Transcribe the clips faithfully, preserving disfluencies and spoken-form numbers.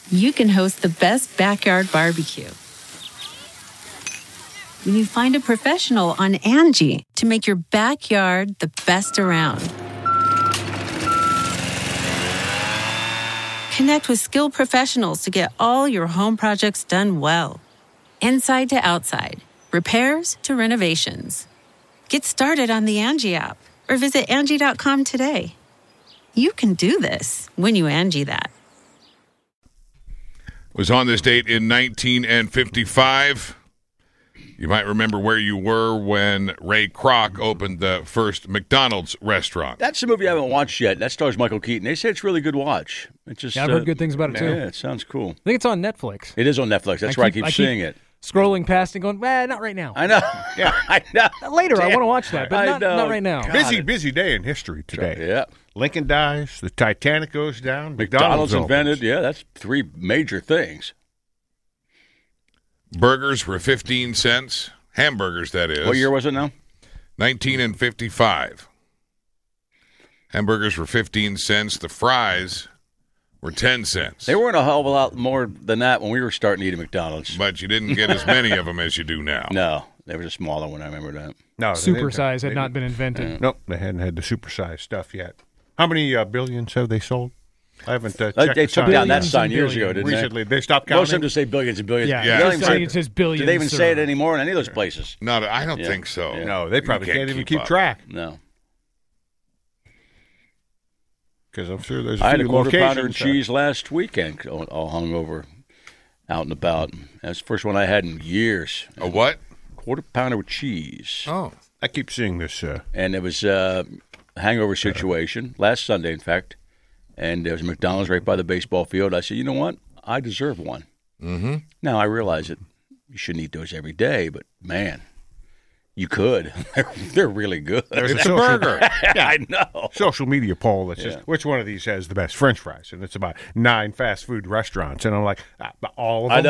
you can host the best backyard barbecue. When you find a professional on Angie to make your backyard the best around. Connect with skilled professionals to get all your home projects done well. Inside to outside, repairs to renovations. Get started on the Angie app or visit Angie dot com today. You can do this when you Angie that. Was on this date in nineteen fifty-five. You might remember where you were when Ray Kroc opened the first McDonald's restaurant. That's a movie I haven't watched yet. That stars Michael Keaton. They say it's really good watch. It just, yeah, I've uh, heard good things about it, too. Yeah, it sounds cool. I think it's on Netflix. It is on Netflix. That's I right. keep, I keep I seeing keep it. Scrolling past and going, eh, not right now. I know. Yeah, I know. Later, Damn. I want to watch that, but I not, know. not right now. God. Busy, busy day in history today. Yeah. Lincoln dies, the Titanic goes down, McDonald's, McDonald's, invented. opens. Yeah, that's three major things. Burgers were fifteen cents. Hamburgers, that is. What year was it now? nineteen fifty-five. Hamburgers were fifteen cents. The fries were ten cents. They weren't a hell of a lot more than that when we were starting to eat at McDonald's. But you didn't get as many of them as you do now. No, they were a smaller one. I remember that. No, they didn't- Supersize they had not didn't- been invented. Nope, they hadn't had the supersized stuff yet. How many uh, billions have they sold? I haven't uh, Uh, checked they the took sign. down that Billions sign and years ago, billions. didn't Recently, they stopped they? Most of them counting. just say billions and billions. Yeah, They Yeah. don't I even think say- it says Do billions. they even say it or- anymore in any of those places? Not, I don't Yeah. think so. Yeah. No, they probably You can't, even keep up. track No. because I'm sure there's a I had a few quarter pounder and locations. uh, cheese last weekend, all all hung over, out and about. That's the first one I had in years. A what? Quarter pounder with cheese. Oh. I keep seeing this. Uh, And it was uh, a hangover situation last Sunday, in fact. And there was a McDonald's right by the baseball field. I said, you know what? I deserve one. Mm-hmm. Now, I realize that you shouldn't eat those every day, but, man, you could. they're, they're really good. There's It's a a social, burger. I know. social media poll that says Yeah. which one of these has the best French fries, and it's about nine fast food restaurants, and I'm like, ah, but all of I them.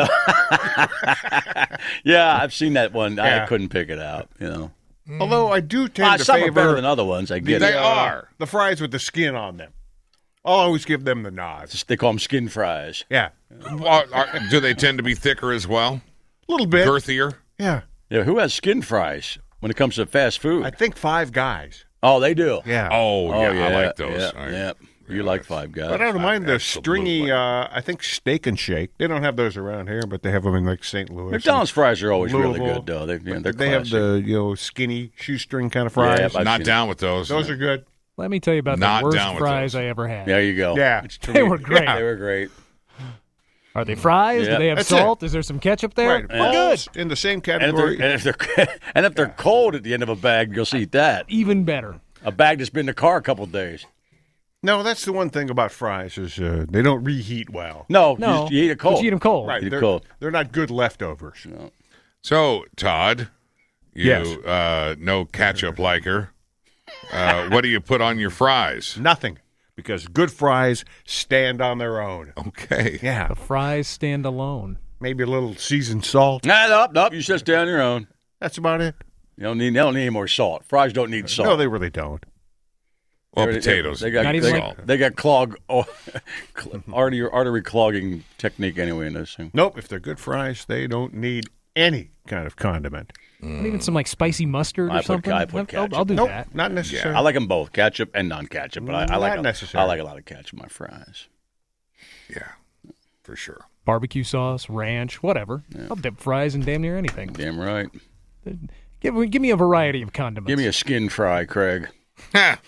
know. Yeah, I've seen that one. I Yeah. couldn't pick it out, you know. Although I do tend Uh, to some are favor better than other ones. I get They it. are. the fries with the skin on them. I'll always give them the nod. They call them skin fries. Yeah, Well, are, do they tend to be thicker as well? a little bit. Girthier? Yeah, Yeah, who has skin fries when it comes to fast food? I think Five Guys. oh, they do. Yeah. Oh, Oh, yeah, I like those. Yeah, I- yeah. You like Five Guys. But I don't mind the absolutely. stringy, uh, I think Steak and Shake. They don't have those around here, but they have them in like Saint Louis. McDonald's fries are always really Louisville. good, though. They, you know, they're They have classic. the, you know, skinny shoestring kind of Yeah, fries. I've Not seen down with those. Those are good. Let me tell you about Not the worst down with fries those. I ever had. There you go. Yeah. They were great. They were great. Are they fries? Yeah. Do they have That's salt? Is there some ketchup there? Right. We're good. In the same And if, category. they're, and if they're and if they're cold at the end of a bag, you'll eat that. Even better. A bag that's been in the car a couple of days. No, that's the one thing about fries is uh, they don't reheat well. No, No. you, you eat it cold. But you eat them cold. Right. Eat it They're, cold. they're not good leftovers. So, Todd, you Yes. uh, no ketchup liker. Uh, what do you put on your fries? Nothing. Because good fries stand on their own. Okay. Yeah. The fries stand alone. Maybe a little seasoned salt. Nah, nope, nope. You just stay on your own. That's about it. You don't need. They don't need any more salt. Fries don't need salt. No, they really don't. Well, They- potatoes. They got, Not they, even got- like- they got clog oh, artery artery clogging technique anyway in this thing. Nope. If they're good fries, they don't need any kind of condiment. Not even some like spicy mustard or I put- something. I put I'll, I'll ketchup. do Nope. that. Not necessary. I like them both, ketchup and non-ketchup. But I, I like Not a, necessary. I like a lot of ketchup in my fries. Yeah, for sure. Barbecue sauce, ranch, whatever. I'll dip fries in damn near anything. Damn right. Give me, give me a variety of condiments. Give me a skin fry, Craig. Ha!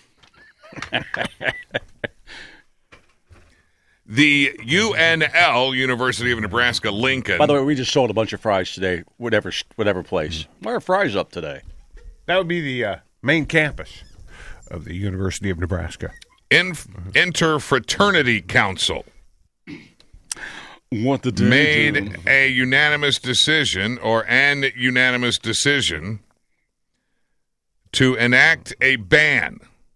The U N L, University of Nebraska Lincoln. By the way, we just sold a bunch of fries today, whatever whatever place. Why are fries up today? That would be the uh, main campus of the University of Nebraska. In- Interfraternity Council What the made a unanimous decision or an unanimous decision to enact a ban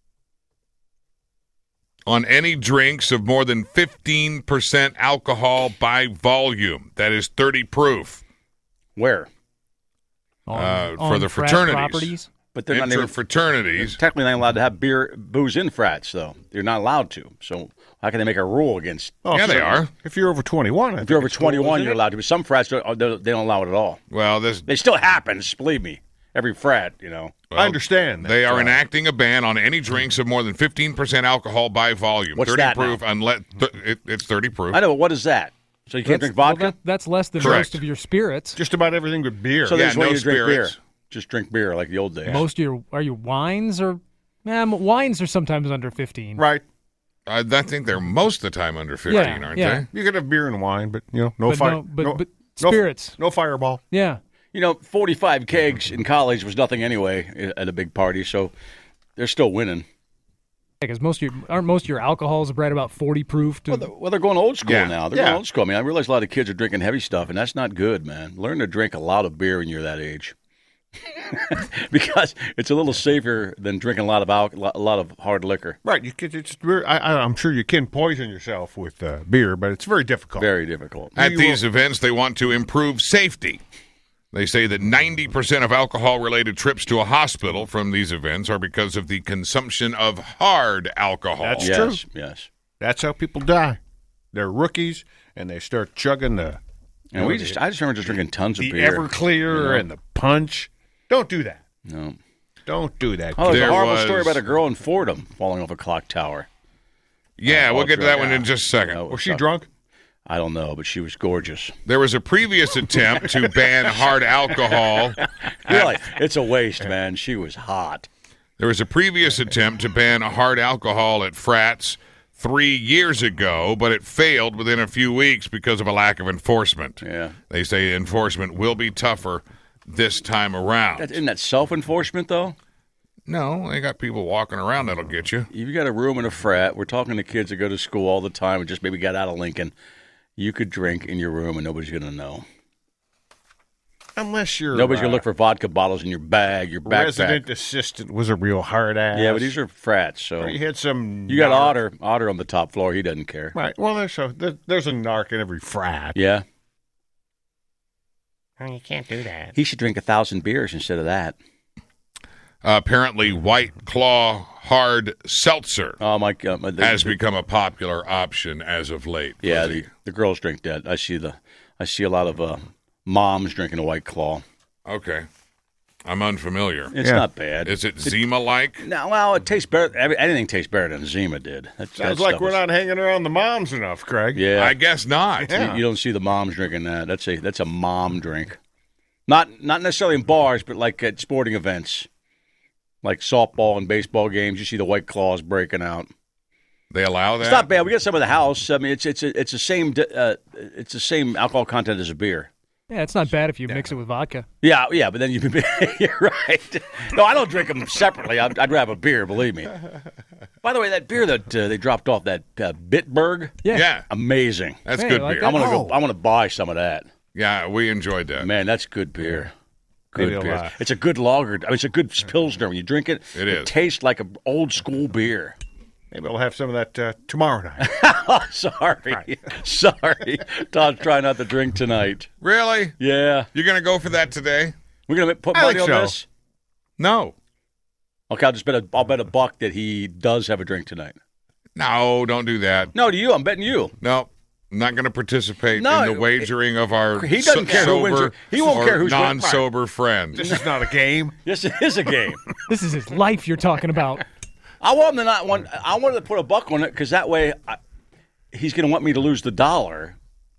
on any drinks of more than fifteen percent alcohol by volume. That is thirty proof. Where? on, uh, for on the frat fraternities. properties. But they're not even, Interfraternities. technically not allowed to have beer, booze in frats, though. They're not allowed to. So How can they make a rule against? Oh, Yeah, they certainly. are. If you're over twenty-one, I If you're think over it's cool, twenty-one, isn't you're it? allowed to. But some frats don't, they don't allow it at all. Well, this They still happens, believe me. Every frat, you know. well, I understand that. They are Uh, enacting a ban on any drinks of more than fifteen percent alcohol by volume. What's thirty that proof, now? unless th- it, it's thirty proof. I know, but what is that? So you can't That's- drink vodka? well, that- that's less than Correct. most of your spirits. Just about everything but beer. so yeah, that's why no you drink beer. spirits. Just drink beer like the old days. Most of your are your wines or um, wines are sometimes under fifteen. right. I, I think they're most of the time under fifteen, Yeah, aren't yeah. You can have beer and wine, but you know, no But fire. no- but- no, but no- spirits. No, fireball. Yeah. You know, forty-five kegs in college was nothing anyway at a big party, so they're still winning. Because most of your aren't most of your alcohols bred about forty proof. To, Well, they're, well, they're going old school Yeah. now. They're Yeah. going old school. I mean, I realize a lot of kids are drinking heavy stuff, and that's not good, man. Learn to drink a lot of beer when you're that age. Because it's a little safer than drinking a lot of al- a lot of hard liquor. Right. You could. It's. very- I, I- I'm sure you can poison yourself with uh, beer, but it's very difficult. Very difficult. At You these will- events, they want to improve safety. They say that ninety percent of alcohol-related trips to a hospital from these events are because of the consumption of hard alcohol. That's yes, true. yes. That's how people die. They're rookies, and they start chugging the And we just, I just remember just drinking tons of the beer. Everclear you know? and the Punch. Don't do that. No. Don't do that. Oh, there's There a horrible was- story about a girl in Fordham falling off a clock tower. Yeah, Oh, we'll get to that yeah. one in just a second. Oh, Was she drunk? I don't know, but she was gorgeous. There was a previous attempt to ban hard alcohol. Really, it's a waste, man. She was hot. There was a previous attempt to ban hard alcohol at frats three years ago, but it failed within a few weeks because of a lack of enforcement. Yeah. They say enforcement will be tougher this time around. That, isn't that self-enforcement, though? No, they got people walking around that'll get you. If you got a room in a frat, we're talking to kids that go to school all the time and just maybe got out of Lincoln. You could drink in your room and nobody's going to know. Unless you're Nobody's uh, going to look for vodka bottles in your bag, your backpack. resident assistant was a real hard ass. Yeah, but these are frats, so Or you had some. you got narc. Otter, Otter on the top floor. He doesn't care. Right. Well, there's a there, there's a narc in every frat. Yeah, Oh, you can't do that. he should drink a thousand beers instead of that. Uh, apparently, White Claw hard seltzer Oh my God! my- the- has become a popular option as of late. for yeah, the- the, the girls drink that. I see the I see a lot of uh, moms drinking a White Claw. okay. I'm unfamiliar. It's Yeah. not bad. Is it Zima-like? No, well, it tastes better. every- Anything tastes better than Zima did. That, Sounds that like stuff we're is- not hanging around the moms enough, Craig. Yeah, I guess not. Yeah. You, you don't see the moms drinking that. That's a that's a mom drink. Not not necessarily in bars, but like at sporting events, like softball and baseball games. You see the White Claws breaking out. They allow that? It's not bad. We got some at the house. I mean, it's it's a, it's the same di- uh, it's the same alcohol content as a beer. yeah, it's not bad if you mix it with vodka. Yeah, yeah, but then you you're right. No, I don't drink them separately. I'd, I'd grab a beer. Believe me. By the way, that beer that uh, they dropped off that uh, Bitburg, Yeah. Yeah, amazing. that's Hey, good I like beer. I'm gonna Oh. go. I'm gonna buy some of that. Yeah, we enjoyed that. Man, that's good beer. Good Maybe I'll, beer. uh, It's a good lager. I mean, it's a good pilsner. When you drink it, It is. tastes like an old school beer. Maybe I'll have some of that uh, tomorrow night. Oh, sorry, sorry. Todd's trying not to drink tonight. Really? Yeah, You're going to go for that today? we're gonna put I money think on so. this. No. Okay, I'll just bet a, I'll bet a buck that he does have a drink tonight. No, don't do that. No, to you. I'm betting you. No. I'm not going to participate No, in the wagering of our he doesn't so- care who wins sober or- he won't or care who's win- non-sober friend. This is not a game. Yes, it is a game. This is his life you're talking about. I want him to not want. I wanted to put a buck on it because that way I, he's going to want me to lose the dollar,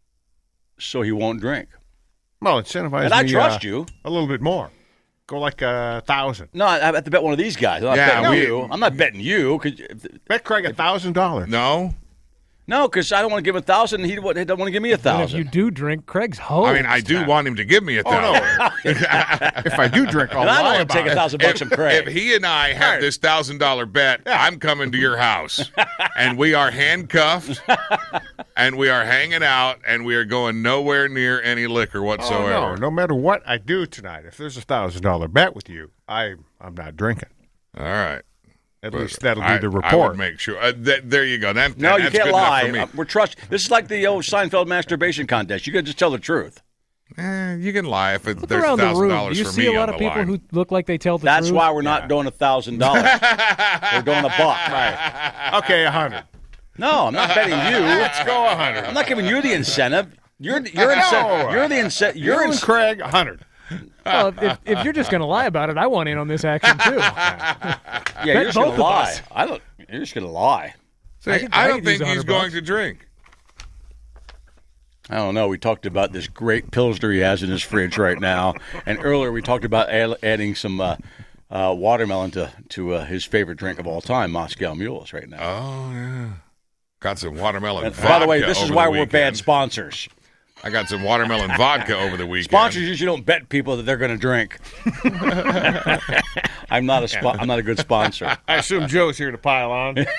so he won't drink. Well, incentivize And I me, trust uh, you. a little bit more. Go like a thousand. No, I I have to bet one of these guys. I'm not Yeah, betting we- you. I'm not betting you. Cause, Bet Craig a thousand dollars. No? no, because I don't want to give him a thousand, and he don't want to give me a And if you thousand. do drink, Craig's home. I mean, I do want him to give me a Oh, no. thousand. If I do drink, I'll And I don't lie want to take about a it. thousand bucks If, from Craig. if he and I have this thousand dollar bet, I'm coming to your house, and we are handcuffed, and we are hanging out, and we are going nowhere near any liquor Oh, whatsoever. no, no matter what I do tonight, if there's a thousand dollar bet with you, I I'm not drinking. All right, At But least that'll I- be the I would report. make sure. Uh, th- there you go. That, no, you that's can't good enough lie. for me. Uh, We're trust. This is like the old Seinfeld masturbation contest. You got to just tell the truth. Eh, you can lie if it, Look there's around the thousand room. dollars Do you for see me a lot on of the people line. who look like they tell the That's truth? why we're not doing a thousand dollars. We're doing a buck. Okay, a hundred. No, I'm not betting you. Let's go a hundred. I'm not giving you the incentive. You're you're incentive. You're the incentive. You're You're and in- Craig, a hundred. Well, if, if you're just going to lie about it, I want in on this action too. yeah, Bet you're just both gonna of lie. us. I don't. You're just gonna lie. See, I could- I, I don't could use think a he's hundred going bucks. to drink. I don't know. We talked about this great Pilsner he has in his fridge right now, and earlier we talked about add, adding some uh, uh, watermelon to to uh, his favorite drink of all time, Moscow Mules. Right now. Oh, yeah. Got some watermelon And vodka. by the way, this is over why the we're bad weekend. sponsors. I got some watermelon vodka over the weekend. Sponsors usually don't bet people that they're going to drink. I'm not a spo- I'm not a good sponsor. I assume Joe's here to pile on. What's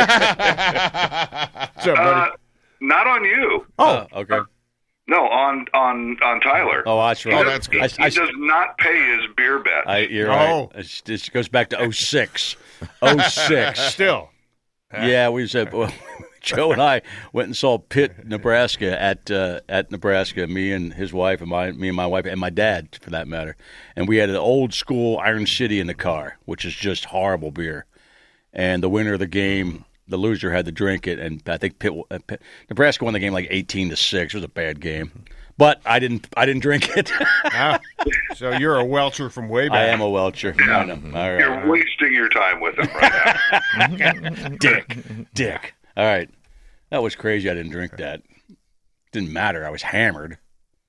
up, buddy? Uh, not on you. Oh, okay. No, on on on Tyler. Oh, that's right. Oh, that's good. I, He I, does not pay his beer bet. I, you're Oh. right. It's, this goes back to oh six. oh six. Still. Yeah, we said well, Joe and I went and saw Pitt, Nebraska at uh, at Nebraska. Me and his wife and my me and my wife and my dad, for that matter. And we had an old school Iron City in the car, which is just horrible beer. And the winner of the game, the loser had to drink it, and I think Pitt, uh, Pitt, Nebraska won the game like eighteen to six. It was a bad game, but I didn't I didn't drink it. Ah, so you're a welcher from way back. I am a welcher. I know. All right. You're wasting your time with him right now. Dick, Dick. All right, that was crazy. I didn't drink that. Didn't matter. I was hammered.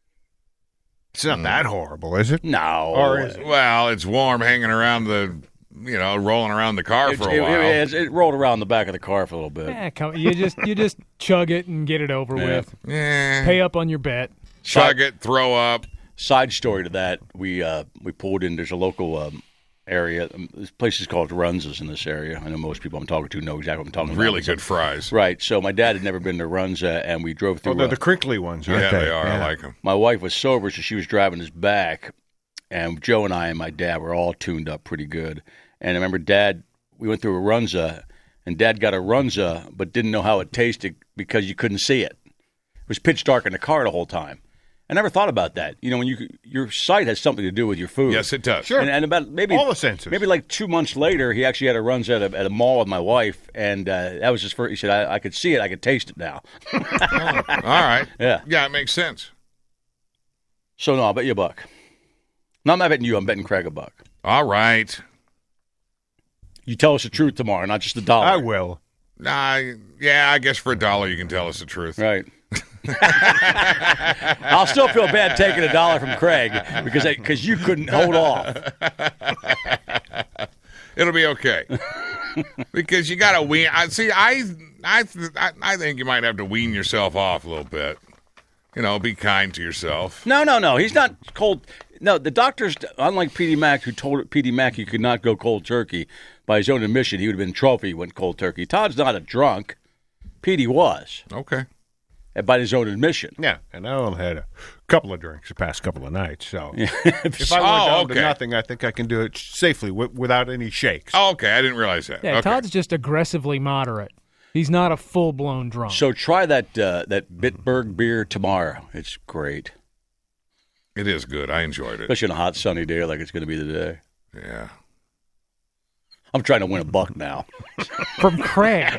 It's not that horrible, is it? No. Or is it? Well, it's warm hanging around the, you know, rolling around the car It, for a it, while. it, it rolled around the back of the car for a little bit. Eh, come, you just you just chug it and get it over Yeah. with. Yeah. Pay up on your bet. Chug it, throw up. Side story to that: we uh, we pulled in. There's a local um, area. Um, this place is called Runza's in this area. I know most people I'm talking to know exactly what I'm talking about. Really good fries. Right. So my dad had never been to Runza, and we drove through. Oh, they're uh, the crinkly ones, aren't Yeah, they? they are. I like them. my wife was sober, so she was driving us back, and Joe and I and my dad were all tuned up pretty good. And I remember Dad, we went through a Runza, and Dad got a Runza, but didn't know how it tasted because you couldn't see it. It was pitch dark in the car the whole time. I never thought about that. You know, when you your sight has something to do with your food. Yes, it does. Sure. And, and about maybe All the senses. Maybe like two months later, he actually had a runs at a, at a mall with my wife, and uh, that was his first. He said, I, "I could see it, I could taste it now." All right. Yeah. Yeah, it makes sense. So no, I'll bet you a buck. No, I'm not betting you. I'm betting Craig a buck. All right. You tell us the truth tomorrow, not just the dollar. I will. Nah, yeah, I guess for a dollar you can tell us the truth. Right. I'll still feel bad taking a dollar from Craig because because you couldn't hold off. It'll be okay. Because you got to wean. I see. I, I, I, I think you might have to wean yourself off a little bit. You know, be kind to yourself. No, no, no. He's not cold. No, the doctors, unlike P D Mac, who told P D Mac he could not go cold turkey by his own admission, he would have been trophy went cold turkey. Todd's not a drunk. Petey was, Okay. and by his own admission. Yeah, and I only had a couple of drinks the past couple of nights, so if if I went Oh, down okay. to nothing, I think I can do it safely w- without any shakes. Oh, okay. I didn't realize that. Yeah, okay. Todd's just aggressively moderate. He's not a full blown drunk. So try that uh, that Bitburg beer tomorrow. It's great, It is good. I enjoyed it. especially on a hot sunny day like it's going to be today. Yeah. I'm trying to win a buck now. From Craig.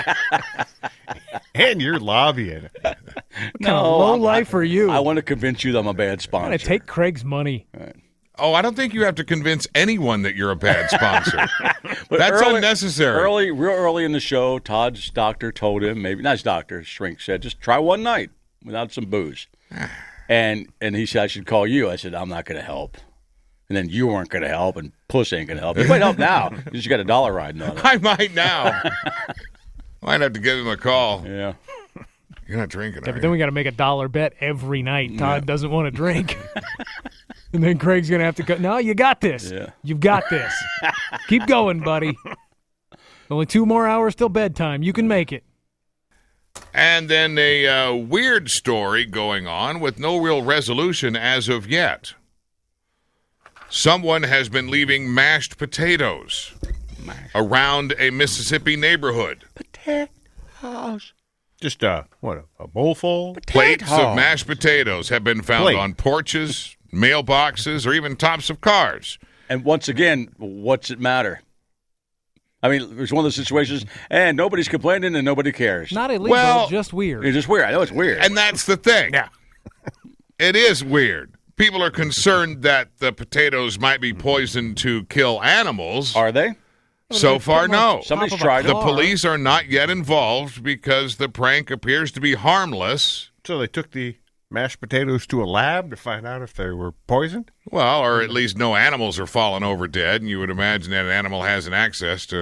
And you're lobbying. What kind of low I'm- life are you? I want to convince you that I'm a bad I'm sponsor. going to take Craig's money. Oh, I don't think you have to convince anyone that you're a bad sponsor. But That's early- unnecessary. Early, real early in the show, Todd's doctor told him, maybe not his doctor, his shrink said, just try one night without some booze. and and he said, I should call you. I said, I'm not going to help. And then you weren't going to help, and Puss ain't going to help. You might help now. You just got a dollar riding on it. I might now. Might have to give him a call. Yeah. You're not drinking, Yeah, are but then you? we got to make a dollar bet every night. Todd doesn't want to drink. And then Craig's going to have to go, no, you got this. Yeah. You've got this. Keep going, buddy. Only two more hours till bedtime. You can make it. And then a uh, weird story going on with no real resolution as of yet. Someone has been leaving mashed potatoes around a Mississippi neighborhood. Potatoes. Just uh, what a, a bowl full. Plates of mashed potatoes have been found Plate. on porches, mailboxes, or even tops of cars. And once again, what's it matter? I mean, it was one of those situations, and nobody's complaining and nobody cares. Not illegal, Well- just weird. It's just weird. I know it's weird. And that's the thing. Yeah. It is weird. People are concerned that the potatoes might be poisoned to kill animals. Are they? So far, no. Somebody's Top of a tried The it. car. police are not yet involved because the prank appears to be harmless. So they took the mashed potatoes to a lab to find out if they were poisoned? Well, or at least no animals are falling over dead, and you would imagine that an animal has an access to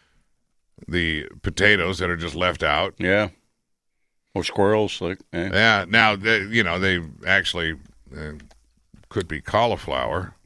the potatoes that are just left out. Yeah. Or squirrels. Like, eh. Yeah, now, they, you know, they actually uh, could be cauliflower,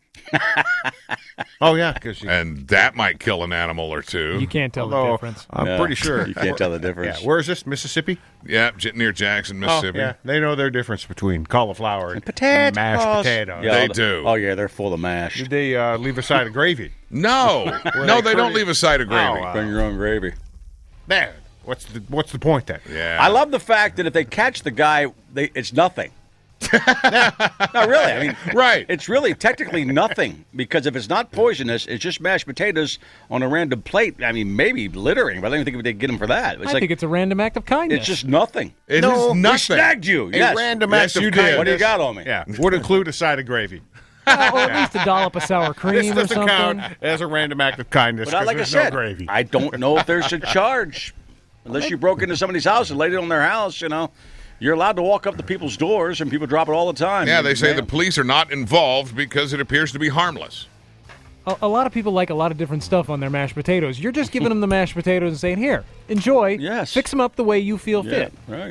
Oh, yeah, because and that might kill an animal or two. You can't tell the although difference. I'm No, pretty sure. You can't tell the Yeah, difference. where is this, Mississippi? Yeah, j- near Jackson, Oh, Mississippi. yeah, they know their difference between cauliflower and Potatoes. mashed potatoes. Yeah, They all the- do. Oh, yeah, they're full of mash. Did they uh, leave a side of gravy? No, no, they they don't curry- leave a side of gravy. Oh, uh, Bring your own gravy. There. What's the What's the point then? Yeah, I love the fact that if they catch the guy, they, it's nothing. No, really. I mean, Right. It's really technically nothing because if it's not poisonous, it's just mashed potatoes on a random plate. I mean, maybe littering, but I don't even think they get them for that. It's I like think it's a random act of kindness. it's just nothing. It No, is we nothing. We snagged you. A Yes. random Yes, act of you did. kindness. What do you got on me? Yeah, would include a side of gravy. Well, or at least a dollop of sour This cream or doesn't something. count as a random act of kindness But I, because like I there's said, no gravy. I don't know if there's a charge. Unless you broke into somebody's house and laid it on their house, you know. You're allowed to walk up to people's doors, and people drop it all the time. Yeah, they say Man. the police are not involved because it appears to be harmless. A, a lot of people like a lot of different stuff on their mashed potatoes. You're just giving them the mashed potatoes and saying, here, enjoy. Yes. Fix them up the way you feel Yeah, fit. right.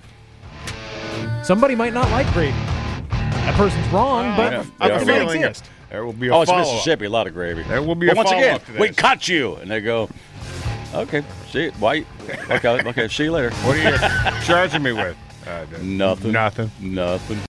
Somebody might not like gravy. That person's wrong, but yeah. I Yeah. have it a might feeling exist. there will be a Oh, it's follow-up. Mississippi. A lot of gravy. There will be but a once again, follow-up to we this. caught you, and they go, okay, see it, white. Okay, okay, see you later. What are you charging me with? Uh, Nothing. Nothing. Nothing.